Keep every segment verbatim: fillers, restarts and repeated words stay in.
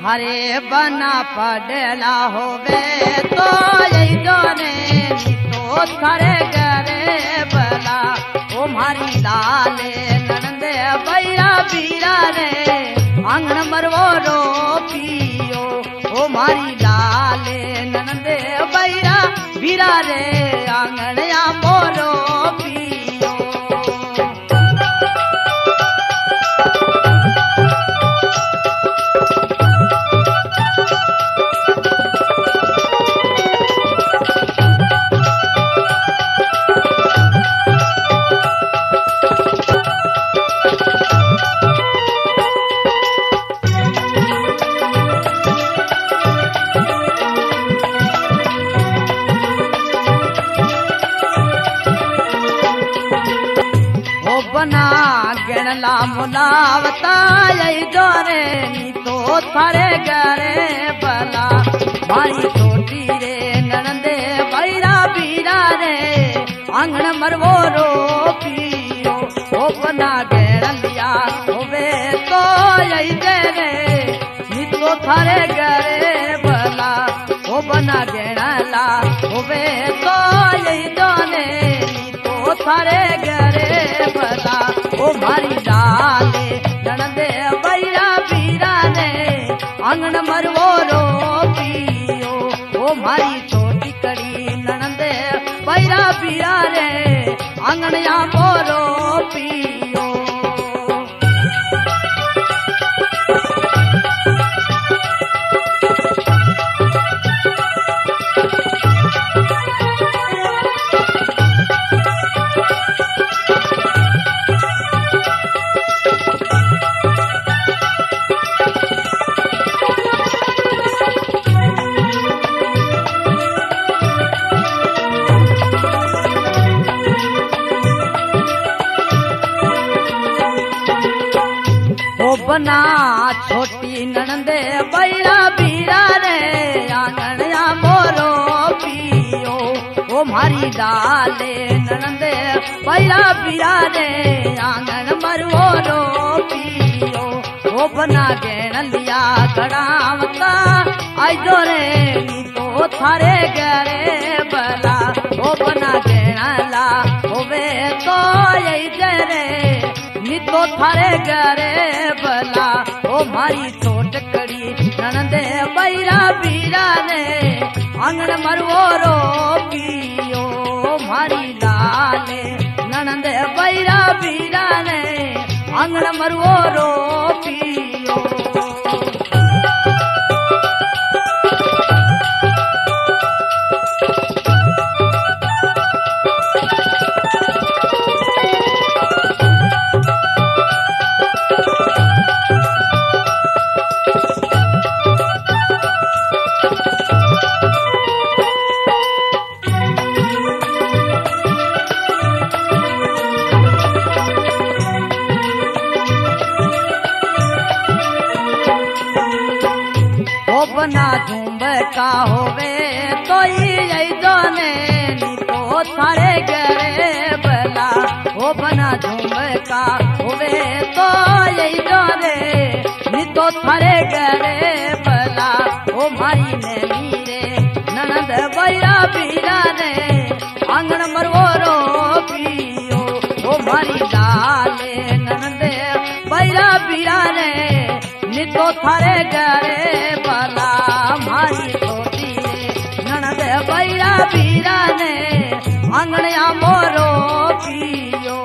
हरे बना पड़ेला होवे तो यही दोने तो थारे गरे बला ओ मारी लाले नंदे बैरा बीरा रे आंगन मरवो रो पियो ओ मारी लाले नंदे बैरा बीरा रे आंगन या मोरो पियो। बना गणला मुलावता यही जोरे नी तो थारे गरे बला मारी छोटी रे ननंदे बैरा बीरा रे आंगन मरवो रो पियो ओ बना गणलिया होवे तो यही जेरे नी तो थारे गरे बला ओ बना गणला होवे तो यही जोने नी तो थारे गरे बला ओ मारी लाले ननंदे बैरा बीरा ने आंगन मरवो रो पियो ओ मारी छोटी कड़ी ननंदे बैरा बीरा रे आंगन या मोरो पियो। बना छोटी ननंदे बैरा बीरा रे आंगन या मोरो पियो ओ मारी लाले ननंदे बैरा बीरा रे आंगन मरवो रो पियो ओ बना गेण लिया गड़ावता आई जो रे नी तो थारे गरे बला ओ बना गेण ला होवे तो यही जरे नी तो थारे गरे बला ओ मारी छोट कड़ी ननंदे बैरा बीरा ने आंगन मरवो रो पियो मारी लाले ननंदे बैरा बीरा ने आंगन मरवो रो पियो। बना झूम का होवे तो यही जोने नी तो थारे गरे बला ओ बना झूम का होवे तो यही जोने नी तो थारे गरे बला ओ मारी ने नीरे ननंद बैरा बीरा ने आंगन मरवो रो पियो ओ मारी लाले ननंद बैरा बीरा ने नी तो थारे गरे बला मारी छोटी रे ननंद बैरा बीरा ने आंगन या मोरो पियो।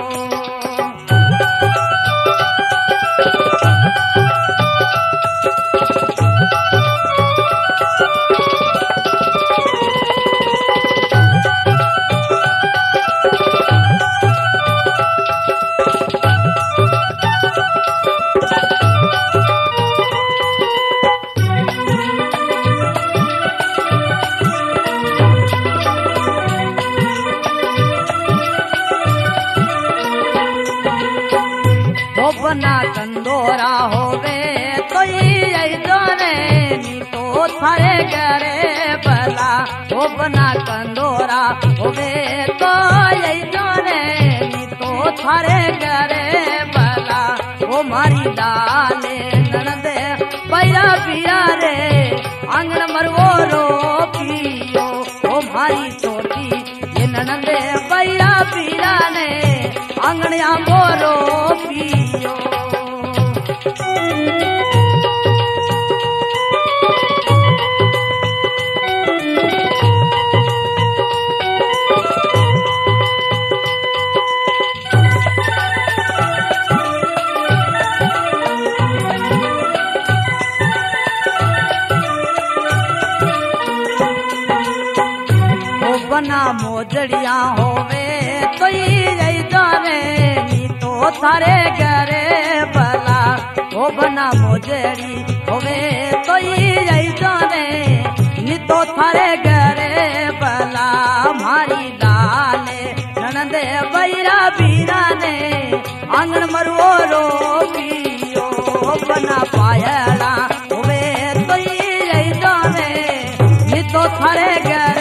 बना कंदोरा होवे तो यही जोने नी तो थारे गरे बला ओ बना कंदोरा होवे तो यही जोने नी तो थारे गरे बला ओ मारी लाले ननंदे बैरा बीरा मरवो रो पियो ओ मारी छोटी ये ननंदे बैरा पीरा ने आंगणिया मोरो पियो बना मोजड़िया होवे तो ही जावे नी तो थारे घरे भला ओ बना मोजड़ी होवे तो ही जावे नी तो थारे घरे भला मारी लाले ननंदे बैरा बीरा ने आंगन मरवो रो पियो बना पायला होवे तो ही जावे नी तो थारे घरे